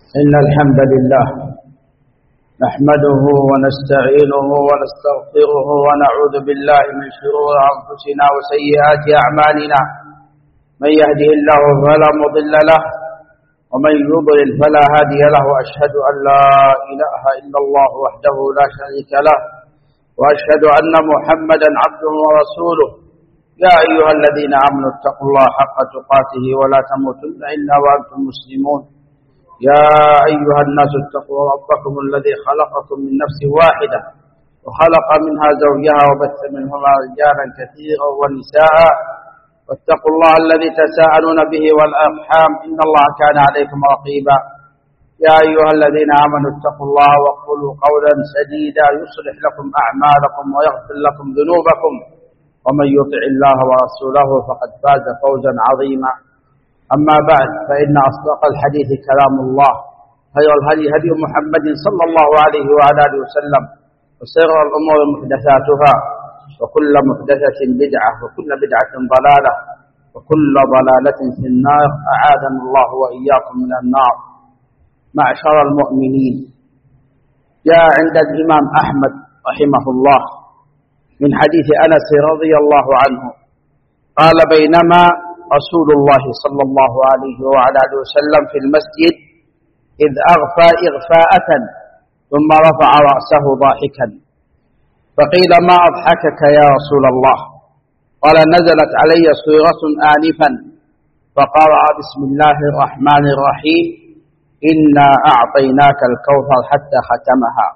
إن الحمد لله نحمده ونستعينه ونستغفره ونعوذ بالله من شرور أنفسنا وسيئات أعمالنا. من يهده الله فلا مضل له ومن يضلل فلا هادي له. وأشهد أن لا إله إلا الله وحده لا شريك له وأشهد أن محمدا عبده ورسوله. يا أيها الذين آمنوا اتقوا الله حق تقاته ولا تموتن إلا وأنتم مسلمون. يا أيها الناس اتقوا ربكم الذي خلقكم من نفس واحدة وخلق منها زوجها وبث منهما رجالا كثيرا ونساء واتقوا الله الذي تساءلون به والأرحام إن الله كان عليكم رقيبا. يا أيها الذين آمنوا اتقوا الله وقولوا قولا سديدا يصلح لكم أعمالكم ويغفر لكم ذنوبكم ومن يطع الله ورسوله فقد فاز فوزا عظيما. أما بعد فإن أصدق الحديث كلام الله خير الهدي هدي محمد صلى الله عليه وعلى آله وسلم وشر الأمور محدثاتها وكل محدثة بدعة وكل بدعة ضلالة وكل ضلالة في النار. أعاذنا الله وإياكم من النار. معشر المؤمنين، جاء عند الإمام أحمد رحمه الله من حديث أنس رضي الله عنه قال: بينما رسول الله صلى الله عليه وعلى آله وسلم في المسجد إذ أغفى إغفاءة ثم رفع رأسه ضاحكا فقيل: ما أضحكك يا رسول الله؟ قال: نزلت علي سورة آنفا فقرأ: بسم الله الرحمن الرحيم إنا أعطيناك الكوثر حتى ختمها.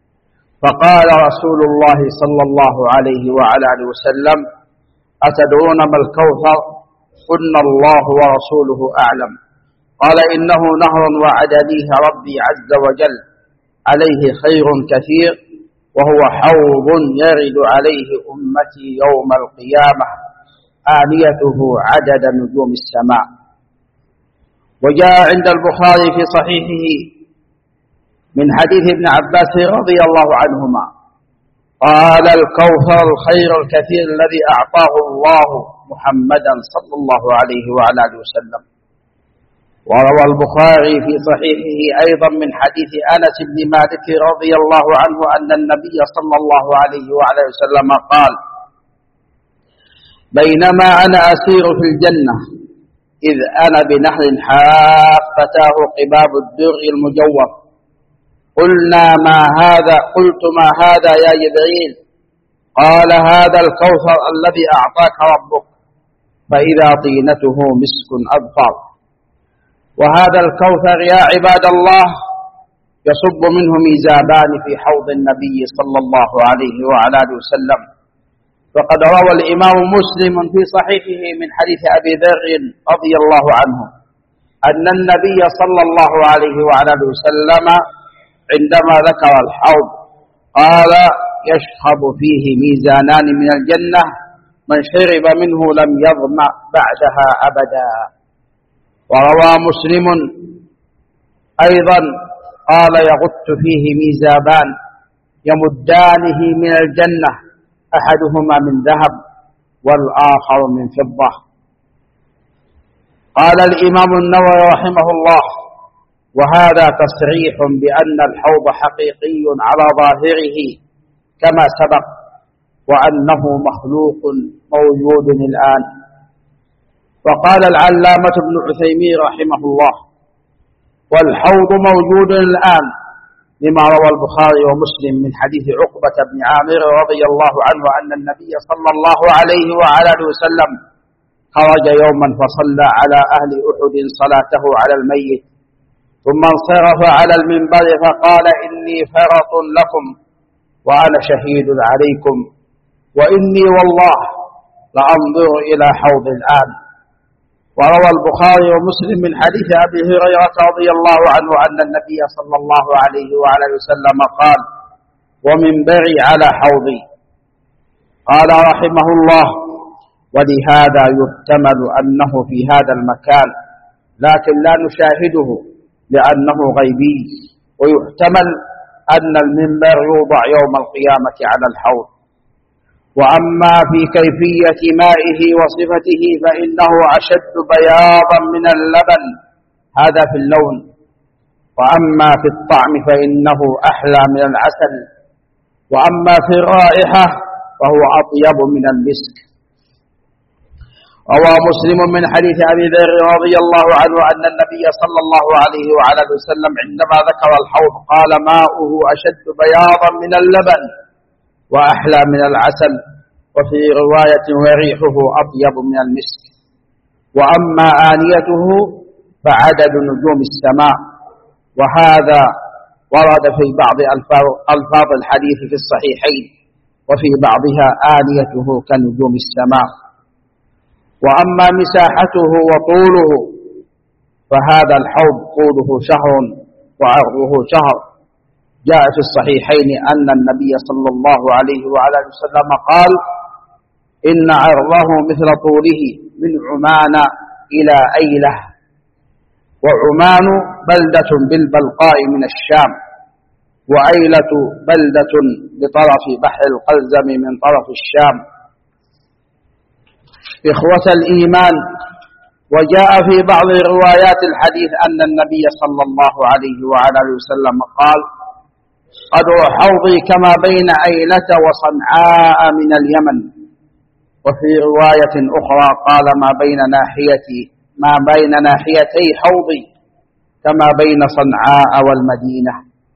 فقال رسول الله صلى الله عليه وعلى آله وسلم: أتدرون ما الكوثر؟ قلنا: الله ورسوله أعلم. قال: إنه نهر وعدنيه ربي عز وجل عليه خير كثير وهو حوض يرد عليه أمتي يوم القيامة آنيته عدد نجوم السماء. وجاء عند البخاري في صحيحه من حديث ابن عباس رضي الله عنهما قال: الكوثر الخير الكثير الذي أعطاه الله محمدا صلى الله عليه وعلى آله وسلم. وروى البخاري في صحيحه أيضا من حديث أنس بن مالك رضي الله عنه أن النبي صلى الله عليه وعلى آله وسلم قال: بينما أنا أسير في الجنة إذ أنا بنهر حافتاه قباب الدر المجوف. قلنا: ما هذا؟ قلت: ما هذا يا جبريل؟ قال: هذا الكوثر الذي أعطاك ربك، فإذا طينته مسك أظفر. وهذا الكوثر يا عباد الله يصب منه ميزابان في حوض النبي صلى الله عليه وعلى آله وسلم. فقد روى الإمام مسلم في صحيحه من حديث أبي ذر رضي الله عنه أن النبي صلى الله عليه وعلى آله وسلم عندما ذكر الحوض قال: يشخب فيه ميزانان من الجنة من شرب منه لم يظمأ بعدها أبدا. وروى مسلم أيضا قال: يغط فيه ميزابان يمدانه من الجنة أحدهما من ذهب والآخر من فضة. قال الإمام النووي رحمه الله: وهذا تصريح بأن الحوض حقيقي على ظاهره كما سبق وأنه مخلوق موجود الآن. وقال العلامة ابن عثيمين رحمه الله: والحوض موجود الآن لما روى البخاري ومسلم من حديث عقبة بن عامر رضي الله عنه أن النبي صلى الله عليه وعلى آله وسلم خرج يوما فصلى على أهل أحد صلاته على الميت ثم انصرف على المنبر فقال: إني فرط لكم وأنا شهيد عليكم، وإني والله لأنظر إلى حوض الآن. وروى البخاري ومسلم من حديث أبي هريرة رضي الله عنه أن النبي صلى الله عليه وعلى وسلم قال: ومنبري على حوضي. قال رحمه الله: ولهذا يحتمل أنه في هذا المكان لكن لا نشاهده لأنه غيبي، ويحتمل أن المنبر يوضع يوم القيامة على الحوض. وأما في كيفية مائه وصفته فإنه أشد بياضا من اللبن، هذا في اللون. وأما في الطعم فإنه أحلى من العسل، وأما في الرائحة فهو أطيب من المسك. روى مسلم من حديث أبي ذر رضي الله عنه أن النبي صلى الله عليه وعلى وسلم عندما ذكر الحوض قال: ماؤه أشد بياضا من اللبن وأحلى من العسل، وفي رواية: وريحه أطيب من المسك. وأما آنيته فعدد نجوم السماء، وهذا ورد في بعض ألفاظ الحديث في الصحيحين، وفي بعضها آنيته كنجوم السماء. وأما مساحته وطوله فهذا الحوض طوله شهر وعرضه شهر. جاء في الصحيحين أن النبي صلى الله عليه وعلى وسلم قال: إن عرضه مثل طوله من عمان إلى أيلة، وعمان بلدة بالبلقاء من الشام، وأيلة بلدة بطرف بحر القلزم من طرف الشام. إخوة الإيمان، وجاء في بعض روايات الحديث أن النبي صلى الله عليه وعلى وسلم قال: قدر حوضي كما بين أيلة وصنعاء من اليمن. وفي رواية أخرى قال: ما بين ناحيتي حوضي كما بين صنعاء والمدينة.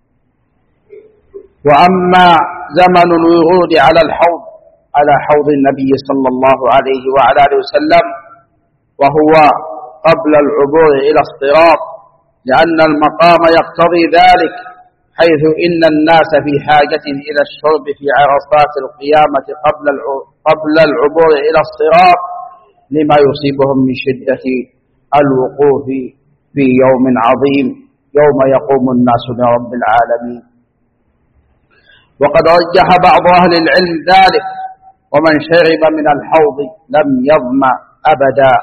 وأما زمن الورود على حوض النبي صلى الله عليه وعلى وسلم وهو قبل العبور إلى الصراط، لأن المقام يقتضي ذلك، حيث إن الناس في حاجة إلى الشرب في عرصات القيامة قبل العبور إلى الصراط، لما يصيبهم من شدة الوقوف في يوم عظيم يوم يقوم الناس لرب العالمين. وقد رجح بعض أهل العلم ذلك: ومن شرب من الحوض لم يظمأ أبدا،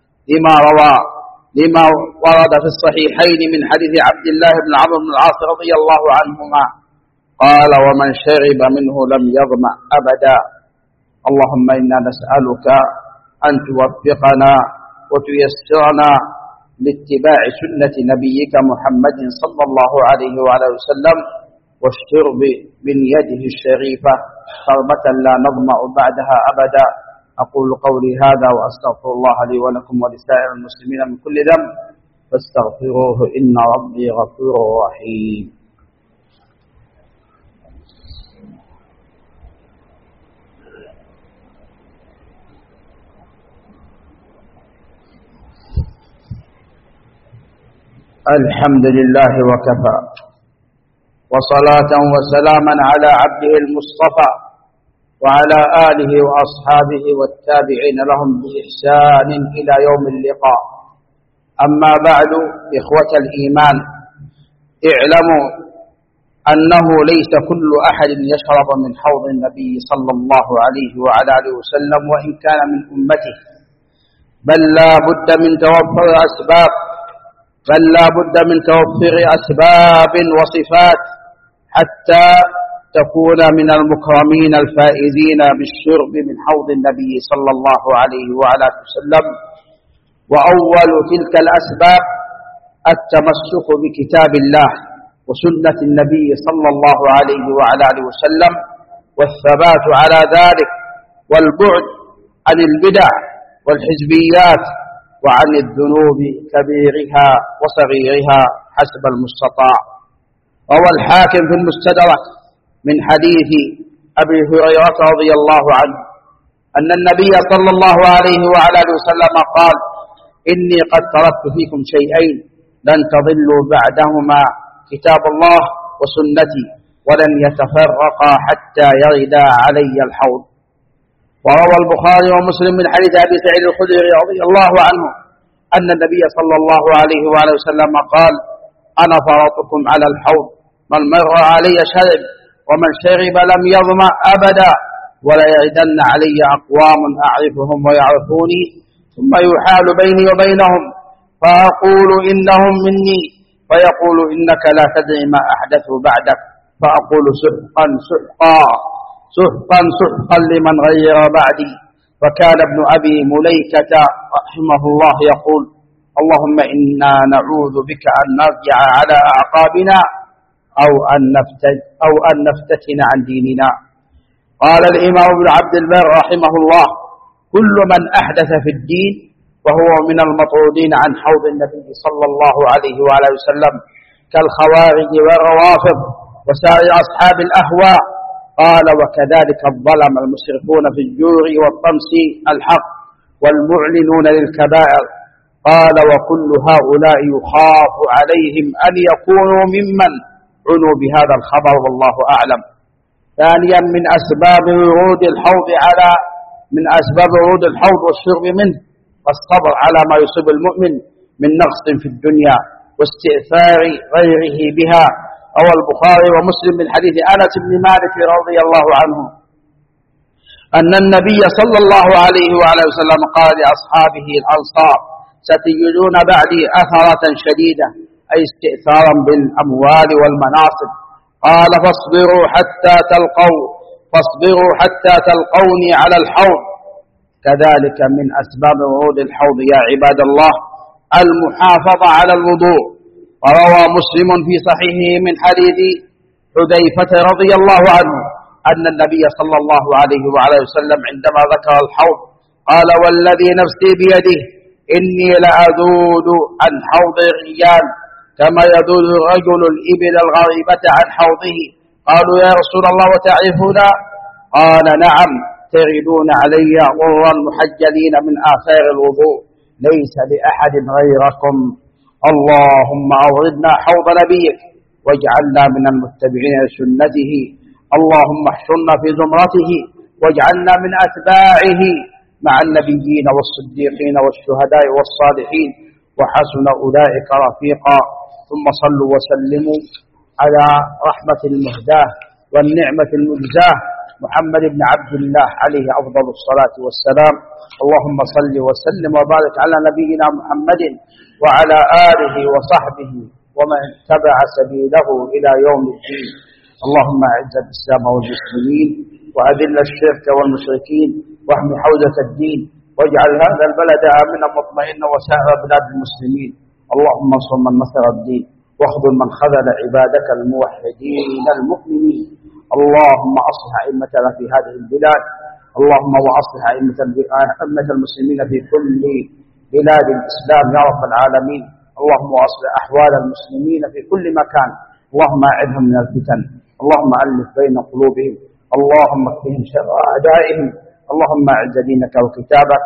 لما ورد في الصحيحين من حديث عبد الله بن عمرو بن العاص رضي الله عنهما قال: ومن شرب منه لم يظمأ أبدا. اللهم إنا نسألك أن توفقنا وتيسرنا لاتباع سنة نبيك محمد صلى الله عليه وعلى وسلم، والشرب من يده الشريفة شربة لا نظمأ بعدها أبدا. أقول قولي هذا وأستغفر الله لي ولكم ولسائر المسلمين من كل ذنب فاستغفروه إن ربي غفور رحيم. الحمد لله وكفى، وصلاة وسلاما على عبده المصطفى وعلى آله وأصحابه والتابعين لهم بإحسان إلى يوم اللقاء. أما بعد، إخوة الإيمان، اعلموا أنه ليس كل أحد يشرب من حوض النبي صلى الله عليه وعلى آله وسلم وإن كان من أمته، بل لا بد من توفر أسباب وصفات حتى تكون من المكرمين الفائزين بالشرب من حوض النبي صلى الله عليه وعلى وسلم. وأول تلك الأسباب التمسك بكتاب الله وسنة النبي صلى الله عليه وعلى وسلم، والثبات على ذلك، والبعد عن البدع والحزبيات وعن الذنوب كبيرها وصغيرها حسب المستطاع. روى الحاكم في المستدرك من حديث أبي هريرة رضي الله عنه أن النبي صلى الله عليه وعلى وسلم قال: إني قد تركت فيكم شيئين لن تضلوا بعدهما، كتاب الله وسنتي، ولن يتفرقا حتى يردا علي الحوض. وروى البخاري ومسلم من حديث أبي سعيد الخدري رضي الله عنه أن النبي صلى الله عليه وعلى وسلم قال: أنا فرطكم على الحوض، من مر علي شرب، ومن شرب لم يظمأ أبدا، ولا يردن علي أقوام أعرفهم ويعرفوني، ثم يحال بيني وبينهم فأقول إنهم مني، فيقول إنك لا تدري ما أحدثوا بعدك، فأقول سحقا سحقا سحقا سحقا لمن غير بعدي. فكان ابن أبي مليكة رحمه الله يقول: اللهم إنا نعوذ بك أن نرجع على أعقابنا أو أن نفتتن عن ديننا. قال الإمام ابن عبد البر رحمه الله: كل من أحدث في الدين وهو من المطرودين عن حوض النبي صلى الله عليه وآله وسلم كالخوارج والروافض وسائر أصحاب الأهواء. قال: وكذلك الظلم المشركون في الجور والطمس الحق والمعلنون للكبائر. قال: وكل هؤلاء يخاف عليهم أن يكونوا ممن عنوا بهذا الخبر، والله أعلم. ثانيا، من أسباب ورود الحوض والشرب منه والصبر على ما يصيب المؤمن من نقص في الدنيا واستئثار غيره بها. روى البخاري ومسلم من حديث أنس بن مالك رضي الله عنه أن النبي صلى الله عليه وآله وسلم قال لأصحابه الأنصار: ستجدون بعدي أثرة شديدة، أي استئثارا بالأموال والمناصب. قال: فاصبروا حتى تلقوني على الحوض. كذلك من أسباب ورود الحوض يا عباد الله المحافظة على الوضوء. وروى مسلم في صحيحه من حديث حذيفة رضي الله عنه أن النبي صلى الله عليه وعلى وسلم عندما ذكر الحوض قال: والذي نفسي بيده إني لأذود عن حوض الرجال كما يذود الرجل الإبل الغريبة عن حوضه. قالوا: يا رسول الله وتعرفنا؟ قال: نعم، تردون علي غرا محجلين من آثار الوضوء، ليس لأحد غيركم. اللهم أوردنا حوض نبيك واجعلنا من المتبعين لسنته. اللهم احشرنا في زمرته واجعلنا من أتباعه مع النبيين والصديقين والشهداء والصالحين وحسن أولئك رفيقا. ثم صلوا وسلموا على رحمة المهداة والنعمة المجزاه محمد بن عبد الله عليه أفضل الصلاة والسلام. اللهم صل وسلم وبارك على نبينا محمد وعلى آله وصحبه ومن اتبع سبيله إلى يوم الدين. اللهم أعز الإسلام والمسلمين وأذل الشرك والمشركين واحم حوزة الدين واجعل هذا البلد آمنا مطمئنا وسائر بلاد المسلمين. اللهم انصر من نصر الدين واخذل من خذل عبادك الموحدين المؤمنين. اللهم أصلح أئمتنا في هذه البلاد، اللهم وأصلح أئمة المسلمين في كل بلاد الإسلام يا رب العالمين. اللهم أصلح أحوال المسلمين في كل مكان، اللهم أعذهم من الفتن، اللهم ألف بين قلوبهم، اللهم اكفهم شر أعدائهم. اللهم أعز دينك وكتابك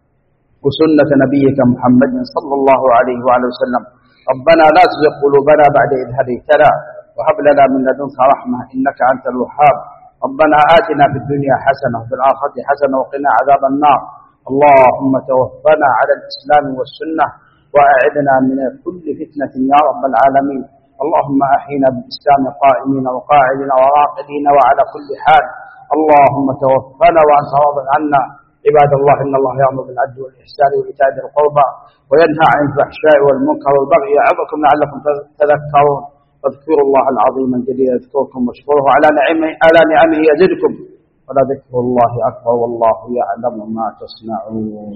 وسنة نبيك محمد صلى الله عليه وآله وسلم. ربنا لا تزغ قلوبنا بعد إذ هديتنا وهب لنا من لدنك رحمة إنك أنت الوهاب. ربنا آتنا في الدنيا حسنة وفي الآخرة حسنة وقنا عذاب النار. اللهم توفنا على الإسلام والسنة وأعذنا من كل فتنة يا رب العالمين. اللهم أحينا بالإسلام قائمين وقاعدين وراقدين وعلى كل حال. اللهم توفنا وأنت راض عنا. عباد الله، إن الله يأمر بالعدل والإحسان وإيتاء ذي القربى وينهى عن الفحشاء والمنكر والبغي يعظكم لعلكم تذكرون. فاذكروا الله العظيم الجليل يذكركم واشكروه على نعمه يزدكم ولذكر الله أكبر والله يعلم ما تصنعون.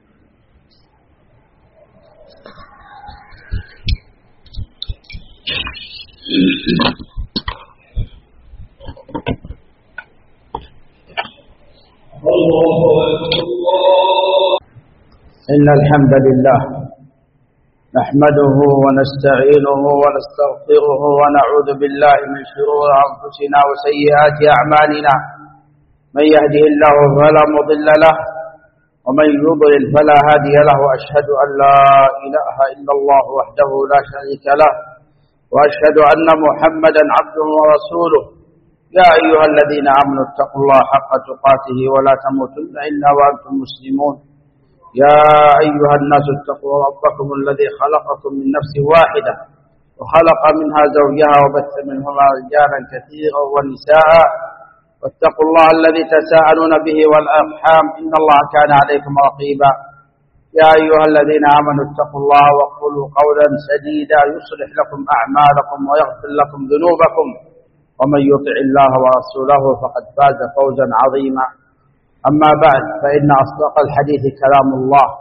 إن الحمد لله نحمده ونستعينه ونستغفره ونعوذ بالله من شرور أنفسنا وسيئات أعمالنا. من يهده الله فلا مضل له ومن يضلل فلا هادي له. وأشهد أن لا إله إلا الله وحده لا شريك له وأشهد أن محمدا عبده ورسوله. يا أيها الذين آمنوا اتقوا الله حق تقاته ولا تموتن إلا وأنتم مسلمون. يا أيها الناس اتقوا ربكم الذي خلقكم من نفس واحدة وخلق منها زوجها وبث منهما رجالا كثيرا ونساء واتقوا الله الذي تساءلون به والأرحام إن الله كان عليكم رقيبا. يا أيها الذين آمنوا اتقوا الله وقولوا قولا سديدا يصلح لكم أعمالكم ويغفر لكم ذنوبكم ومن يطع الله ورسوله فقد فاز فوزا عظيما. أما بعد، فإن أصدق الحديث كلام الله،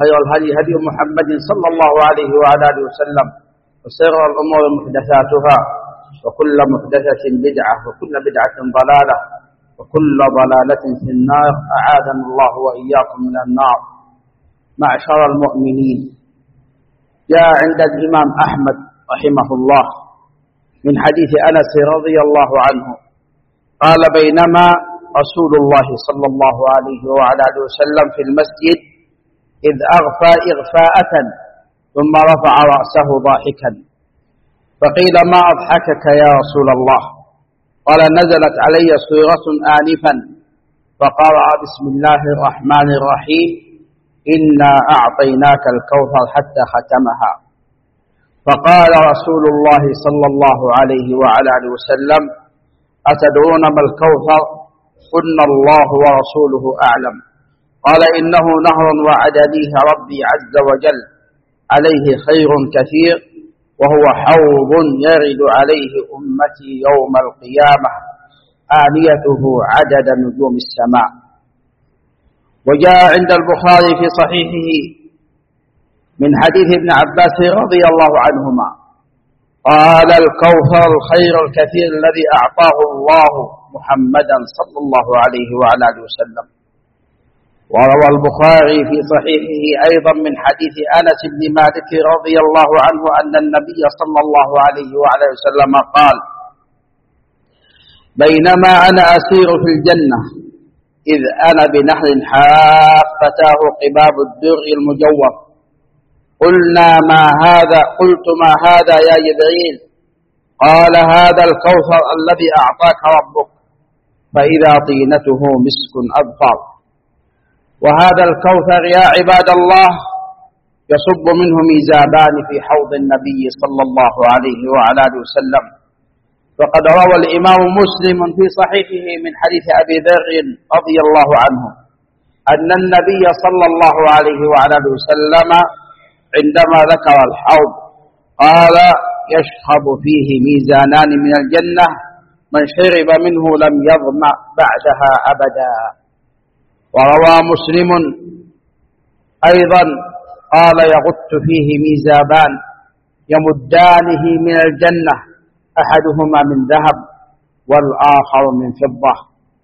وخير الهدي هدي محمد صلى الله عليه وعلى آله وسلم وشر الأمور محدثاتها وكل محدثة بدعة وكل بدعة ضلالة وكل ضلالة في النار أعاذنا الله وإياكم من النار. معشر المؤمنين، جاء عند الإمام أحمد رحمه الله من حديث أنس رضي الله عنه قال: بينما رسول الله صلى الله عليه وعلى آله وسلم في المسجد إذ أغفى إغفاءة ثم رفع رأسه ضاحكا، فقيل: ما أضحكك يا رسول الله؟ قال: نزلت علي سورة آنفا فقرأ: بسم الله الرحمن الرحيم إنا أعطيناك الكوثر حتى ختمها. فقال رسول الله صلى الله عليه وعلى آله وسلم: أتدرون ما الكوثر؟ قلنا: الله ورسوله أعلم. قال: إنه نهر وعدنيه ربي عز وجل عليه خير كثير، وهو حوض يرد عليه أمتي يوم القيامة آنيته عدد نجوم السماء. وجاء عند البخاري في صحيحه من حديث ابن عباس رضي الله عنهما قال: الكوثر الخير الكثير الذي أعطاه الله محمدا صلى الله عليه وعلى آله وسلم. وروى البخاري في صحيحه أيضا من حديث أنس بن مالك رضي الله عنه أن النبي صلى الله عليه وعلى آله وسلم قال: بينما أنا أسير في الجنة إذ أنا بنهر حافتاه قباب الدر المجوف، قلنا: ما هذا؟ قلت: ما هذا يا جبريل؟ قال: هذا الكوثر الذي أعطاك ربك، فإذا طينته مسك أظفر. وهذا الكوثر يا عباد الله يصب منه ميزابان في حوض النبي صلى الله عليه وعلى آله وسلم. فقد روى الإمام مسلم في صحيحه من حديث أبي ذر رضي الله عنه أن النبي صلى الله عليه وعلى آله وسلم عندما ذكر الحوض قال: يشخب فيه ميزانان من الجنة، من شرب منه لم يظمأ بعدها أبدا. وروى مسلم أيضا قال: يغط فيه ميزابان يمدانه من الجنة، أحدهما من ذهب والآخر من فضة.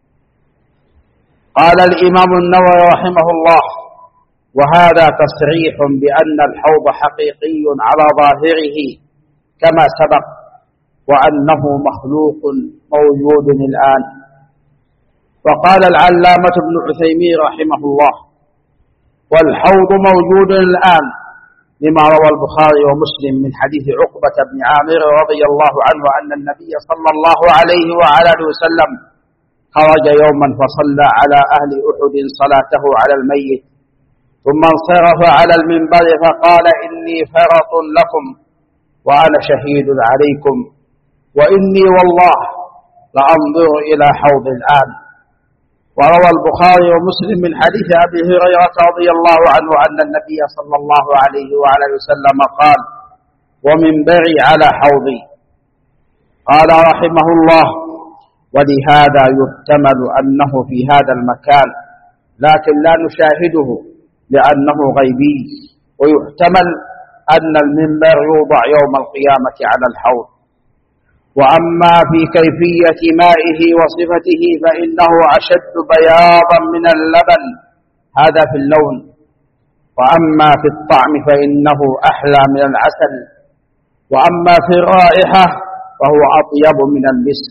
قال الإمام النووي رحمه الله: وهذا تصريح بأن الحوض حقيقي على ظاهره كما سبق، وأنه مخلوق موجود الآن. وقال العلامة ابن عثيمين رحمه الله: والحوض موجود الآن لما روى البخاري ومسلم من حديث عقبة بن عامر رضي الله عنه أن النبي صلى الله عليه وعلى آله وسلم خرج يوما فصلى على أهل أحد صلاته على الميت، ثم انصرف على المنبر فقال: إني فرط لكم وأنا شهيد عليكم، وإني والله لأنظر إلى حوض الآن. وروى البخاري ومسلم من حديث أبي هريرة رضي الله عنه أن النبي صلى الله عليه وعلى وسلم قال: ومنبري على حوضي. قال رحمه الله: ولهذا يحتمل أنه في هذا المكان، لكن لا نشاهده لأنه غيبي، ويحتمل أن المنبر يوضع يوم القيامة على الحوض. وأما في كيفية مائه وصفته فإنه أشد بياضا من اللبن، هذا في اللون. وأما في الطعم فإنه أحلى من العسل. وأما في الرائحة فهو أطيب من المسك.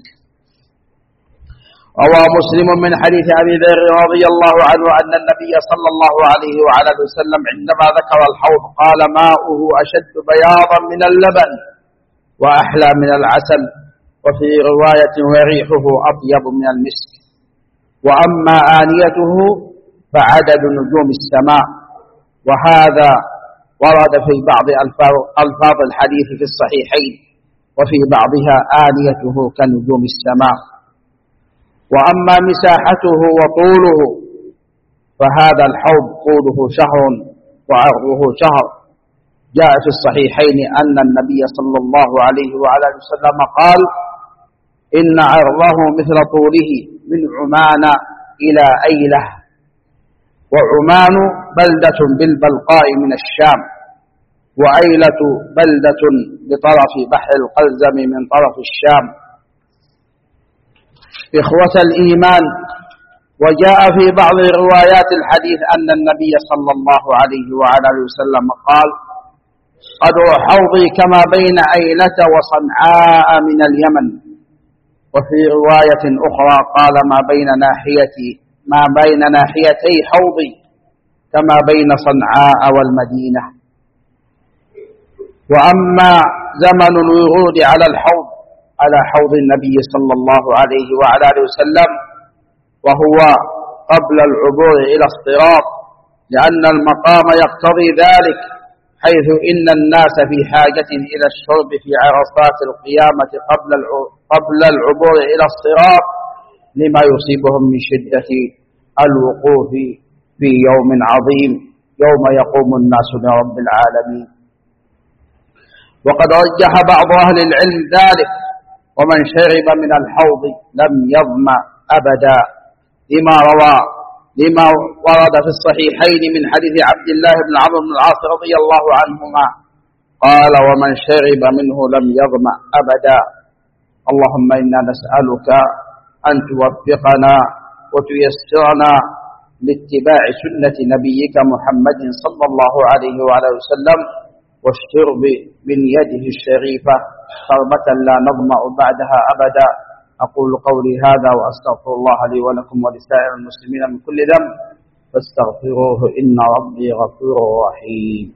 روى مسلم من حديث أبي ذر رضي الله عنه أن النبي صلى الله عليه وعلى وسلم عندما ذكر الحوض قال: ماؤه أشد بياضا من اللبن وأحلى من العسل. وفي رواية: وريحه أطيب من المسك. وأما آنيته فعدد نجوم السماء، وهذا ورد في بعض ألفاظ الحديث في الصحيحين، وفي بعضها آنيته كنجوم السماء. وأما مساحته وطوله فهذا الحوض طوله شهر وعرضه شهر. جاء في الصحيحين أن النبي صلى الله عليه وعلى وسلم قال: إن عرضه مثل طوله من عمان إلى أيلة. وعمان بلدة بالبلقاء من الشام، وأيلة بلدة بطرف بحر القلزم من طرف الشام. إخوة الإيمان، وجاء في بعض روايات الحديث أن النبي صلى الله عليه وعلى آله وسلم قال: قدر حوضي كما بين أيلة وصنعاء من اليمن. وفي رواية أخرى قال: ما بين ناحيتي حوضي كما بين صنعاء والمدينة. وأما زمن الورود على حوض النبي صلى الله عليه وعلى آله وسلم، وهو قبل العبور إلى الصراط، لأن المقام يقتضي ذلك، حيث إن الناس في حاجة إلى الشرب في عرصات القيامة قبل العبور إلى الصراط، لما يصيبهم من شدة الوقوف في يوم عظيم، يوم يقوم الناس لرب العالمين. وقد رجح بعض أهل العلم ذلك: ومن شرب من الحوض لم يظمأ أبدا، لما ورد في الصحيحين من حديث عبد الله بن عمرو بن العاص رضي الله عنهما قال: ومن شرب منه لم يظمأ أبدا. اللهم إنا نسألك أن توفقنا وتيسرنا لاتباع سنة نبيك محمد صلى الله عليه وعلى وسلم، والشرب من يده الشريفة شربة لا نظمأ بعدها أبدا. أقول قولي هذا وأستغفر الله لي ولكم ولسائر المسلمين من كل ذنب فاستغفروه إن ربي غفور رحيم.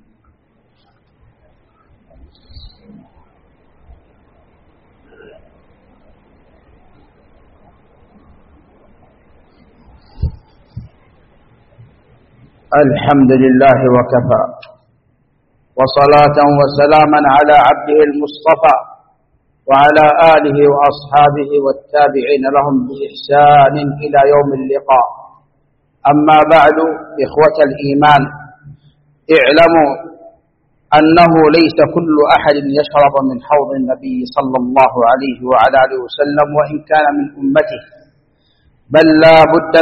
الحمد لله وكفى، وصلاة وسلاما على عبده المصطفى وعلى آله وأصحابه والتابعين لهم بإحسان إلى يوم اللقاء. أما بعد، إخوة الإيمان، اعلموا أنه ليس كل أحد يشرب من حوض النبي صلى الله عليه وعلى آله وسلم وإن كان من أمته، بل لا بد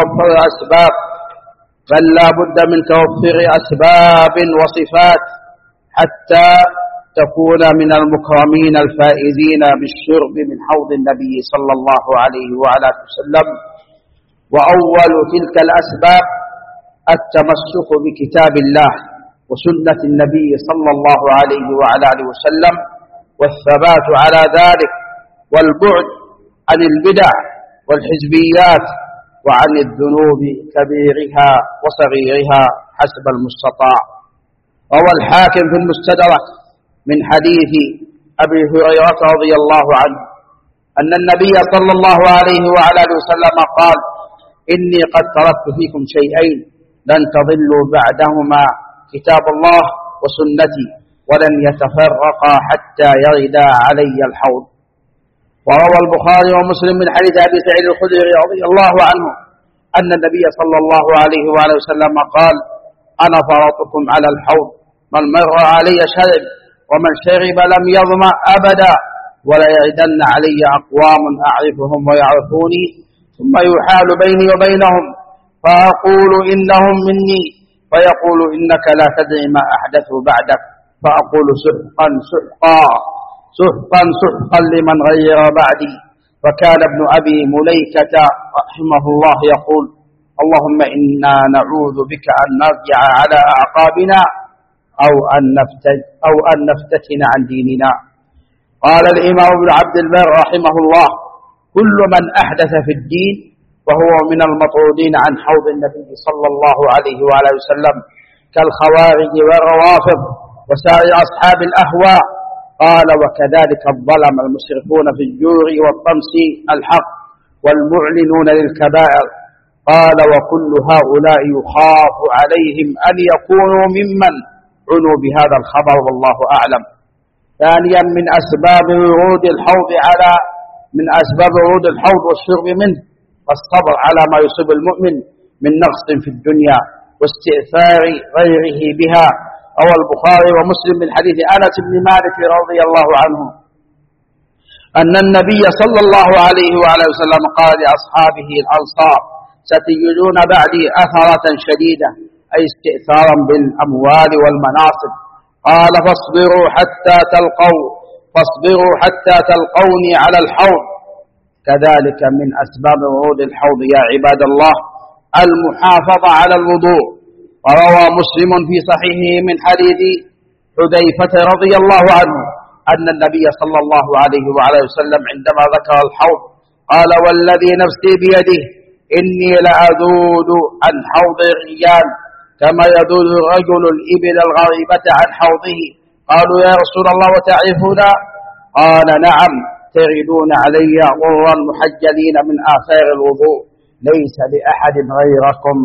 من توفر أسباب وصفات حتى تكون من المكرمين الفائزين بالشرب من حوض النبي صلى الله عليه وعلى آله وسلم. وأول تلك الأسباب التمسك بكتاب الله وسنة النبي صلى الله عليه وعلى آله وسلم، والثبات على ذلك، والبعد عن البدع والحزبيات، وعن الذنوب كبيرها وصغيرها حسب المستطاع. روى الحاكم في المستدرك من حديث أبي هريرة رضي الله عنه أن النبي صلى الله عليه وعلى آله وسلم قال: إني قد تركت فيكم شيئين لن تضلوا بعدهما، كتاب الله وسنتي، ولن يتفرقا حتى يردا علي الحوض. وروى البخاري ومسلم من حديث أبي سعيد الخدري رضي الله عنه أن النبي صلى الله عليه وعلى وسلم قال: أنا فرطكم على الحوض، من مر علي شرب، ومن شرب لم يظمأ أبدا، ولا يردن علي أقوام أعرفهم ويعرفوني، ثم يحال بيني وبينهم فأقول إنهم مني، فيقول إنك لا تدري ما أحدثوا بعدك، فأقول سحقا سحقا سحقا سحقا لمن غير بعدي. فكان ابن أبي مليكة رحمه الله يقول: اللهم إنا نعوذ بك أن نرجع على أعقابنا أو أن نفتتن عن ديننا. قال الإمام ابن عبد البر رحمه الله: كل من أحدث في الدين وهو من المطرودين عن حوض النبي صلى الله عليه وعلى وسلم، كالخوارج والروافض وسائر أصحاب الأهواء. قال: وكذلك الظلم المسرفون في الجور والطمس الحق والمعلنون للكبائر. قال: وكل هؤلاء يخاف عليهم أن يكونوا ممن عنوا بهذا الخبر، والله أعلم. ثانيا، من أسباب ورود الحوض والشرب منه والصبر على ما يصيب المؤمن من نقص في الدنيا واستئثار غيره بها. روى البخاري ومسلم من حديث أنس بن مالك رضي الله عنه أن النبي صلى الله عليه وعلى وسلم قال لأصحابه الأنصار: ستجدون بعدي أثرة شديدة، أي استئثارا بالأموال والمناصب. قال فاصبروا حتى تلقوني على الحوض. كذلك من أسباب ورود الحوض يا عباد الله المحافظة على الوضوء. وروى مسلم في صحيحه من حديث حذيفة رضي الله عنه أن النبي صلى الله عليه وعلى وسلم عندما ذكر الحوض قال: والذي نفسي بيده إني لأذود عن حوض الرجال كما يذود الرجل الإبل الغريبة عن حوضه. قالوا: يا رسول الله وتعرفنا؟ قال: نعم، تردون علي غرا محجلين من آثار الوضوء ليس لأحد غيركم.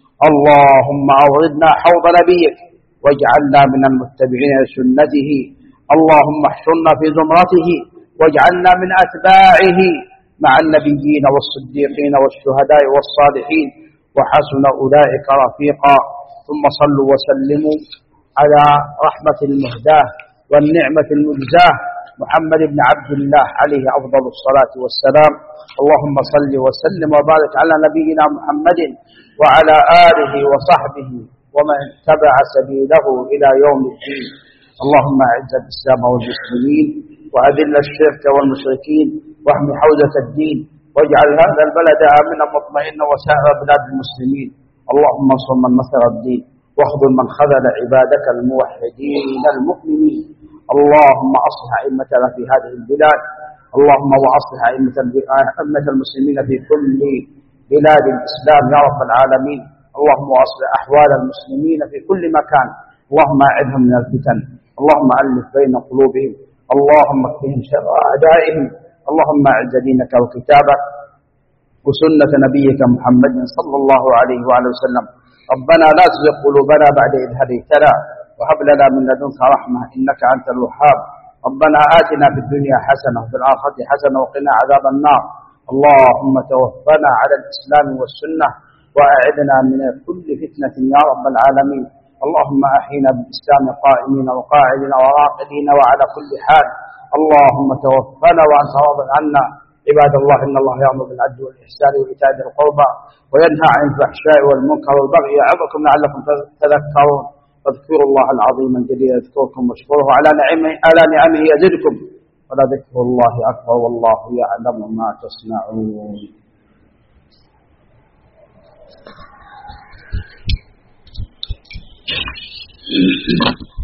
اللهم أوردنا حوض نبيك واجعلنا من المتبعين لسنته. اللهم احشرنا في زمرته واجعلنا من أتباعه مع النبيين والصديقين والشهداء والصالحين وحسن أولئك رفيقا. ثم صلوا وسلموا على رحمة المهداة والنعمة المجزاه محمد بن عبد الله عليه أفضل الصلاة والسلام. اللهم صل وسلم وبارك على نبينا محمد وعلى آله وصحبه ومن اتبع سبيله إلى يوم الدين. اللهم أعز الإسلام والمسلمين وأذل الشرك والمشركين واحم حوزة الدين واجعل هذا البلد آمنا مطمئنا وسائر بلاد المسلمين. اللهم انصر من نصر الدين واخذل من خذل عبادك الموحدين المؤمنين. اللهم أصلح أئمتنا في هذه البلاد. اللهم وأصلح أئمة المسلمين في كل بلاد الإسلام يا رب العالمين. اللهم أصلح أحوال المسلمين في كل مكان. اللهم أعذهم من الفتن. اللهم ألف بين قلوبهم. اللهم اكفهم شر أعدائهم. اللهم أعز دينك وكتابك وسنة نبيك محمد صلى الله عليه وآله وسلم. ربنا لا تزغ قلوبنا بعد إذ هديتنا وهب لنا من لدنك رحمة إنك أنت الوهاب. ربنا آتنا في الدنيا حسنة وفي الآخرة حسنة وقنا عذاب النار. اللهم توفنا على الإسلام والسنة وأعذنا من كل فتنة يا رب العالمين. اللهم أحينا بالإسلام قائمين وقاعدين وراقدين وعلى كل حال. اللهم توفنا وأنت راض عنا. عباد الله إن الله يأمر بالعدل والإحسان وإيتاء ذي القربى وينهى عن الفحشاء والمنكر والبغي يعظكم لعلكم تذكرون. فاذكروا الله العظيم الجليل يذكركم واشكروه على نعمه يزدكم ولذكر الله أكبر والله يعلم ما تصنعون.